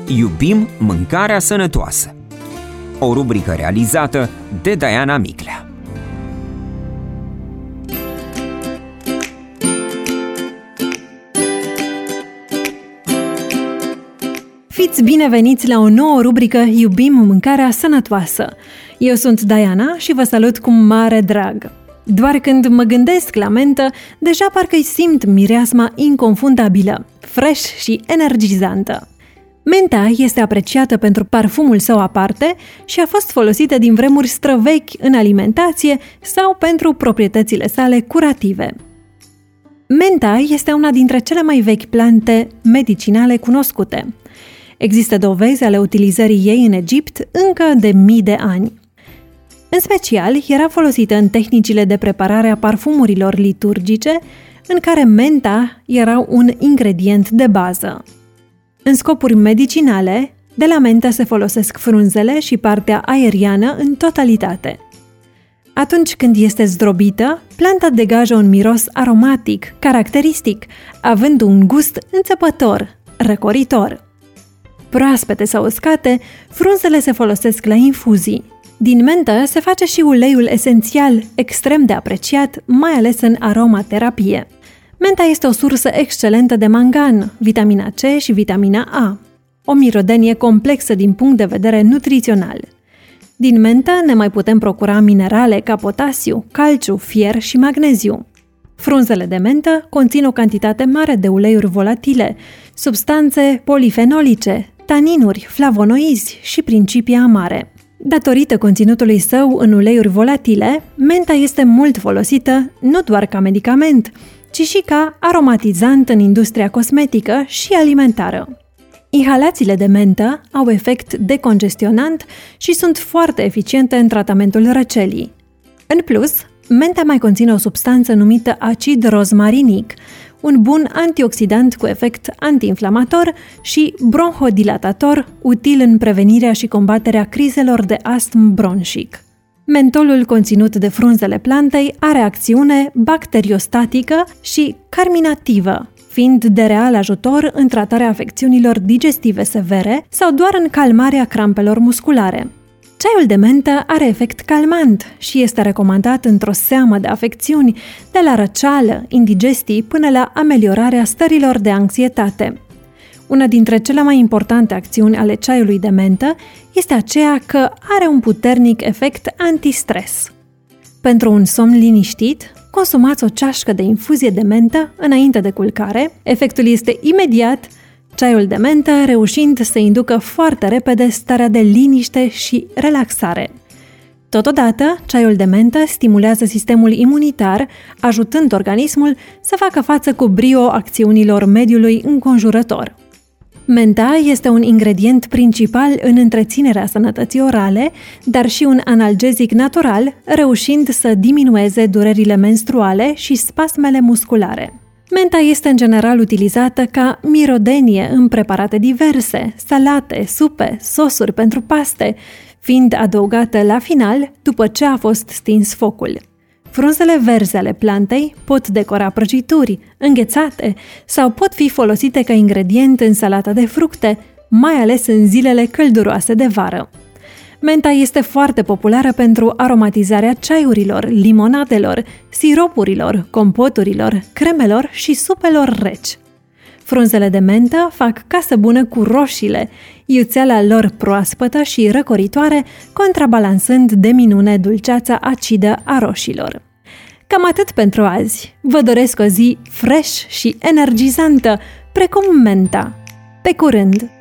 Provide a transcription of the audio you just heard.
Iubim mâncarea sănătoasă. O rubrică realizată de Diana Miclea. Fiți bineveniți la o nouă rubrică Iubim mâncarea sănătoasă. Eu sunt Diana și vă salut cu mare drag. Doar când mă gândesc la mentă, deja parcă-i simt mireasma inconfundabilă, fresh și energizantă. Menta este apreciată pentru parfumul său aparte și a fost folosită din vremuri străvechi în alimentație sau pentru proprietățile sale curative. Menta este una dintre cele mai vechi plante medicinale cunoscute. Există dovezi ale utilizării ei în Egipt încă de mii de ani. În special, era folosită în tehnicile de preparare a parfumurilor liturgice, în care menta era un ingredient de bază. În scopuri medicinale, de la mentă se folosesc frunzele și partea aeriană în totalitate. Atunci când este zdrobită, planta degajă un miros aromatic, caracteristic, având un gust înțepător, răcoritor. Proaspete sau uscate, frunzele se folosesc la infuzii. Din mentă se face și uleiul esențial, extrem de apreciat, mai ales în aromaterapie. Menta este o sursă excelentă de mangan, vitamina C și vitamina A. O mirodenie complexă din punct de vedere nutrițional. Din mentă ne mai putem procura minerale ca potasiu, calciu, fier și magneziu. Frunzele de mentă conțin o cantitate mare de uleiuri volatile, substanțe polifenolice, taninuri, flavonoizi și principii amare. Datorită conținutului său în uleiuri volatile, menta este mult folosită nu doar ca medicament, ci și ca aromatizant în industria cosmetică și alimentară. Inhalațiile de mentă au efect decongestionant și sunt foarte eficiente în tratamentul răcelii. În plus, menta mai conține o substanță numită acid rozmarinic, un bun antioxidant cu efect antiinflamator și bronhodilatator, util în prevenirea și combaterea crizelor de astm bronșic. Mentolul conținut de frunzele plantei are acțiune bacteriostatică și carminativă, fiind de real ajutor în tratarea afecțiunilor digestive severe sau doar în calmarea crampelor musculare. Ceaiul de mentă are efect calmant și este recomandat într-o seamă de afecțiuni, de la răceală, indigestii până la ameliorarea stărilor de anxietate. Una dintre cele mai importante acțiuni ale ceaiului de mentă este aceea că are un puternic efect antistres. Pentru un somn liniștit, consumați o ceașcă de infuzie de mentă înainte de culcare, efectul este imediat, ceaiul de mentă reușind să inducă foarte repede starea de liniște și relaxare. Totodată, ceaiul de mentă stimulează sistemul imunitar, ajutând organismul să facă față cu brio acțiunilor mediului înconjurător. Menta este un ingredient principal în întreținerea sănătății orale, dar și un analgezic natural, reușind să diminueze durerile menstruale și spasmele musculare. Menta este în general utilizată ca mirodenie în preparate diverse, salate, supe, sosuri pentru paste, fiind adăugată la final după ce a fost stins focul. Frunzele verzi ale plantei pot decora prăjituri, înghețate sau pot fi folosite ca ingredient în salata de fructe, mai ales în zilele călduroase de vară. Menta este foarte populară pentru aromatizarea ceaiurilor, limonadelor, siropurilor, compoturilor, cremelor și supelor reci. Frunzele de mentă fac casă bună cu roșiile, iuțeala lor proaspătă și răcoritoare, contrabalansând de minune dulceața acidă a roșilor. Cam atât pentru azi. Vă doresc o zi fresh și energizantă, precum menta. Pe curând!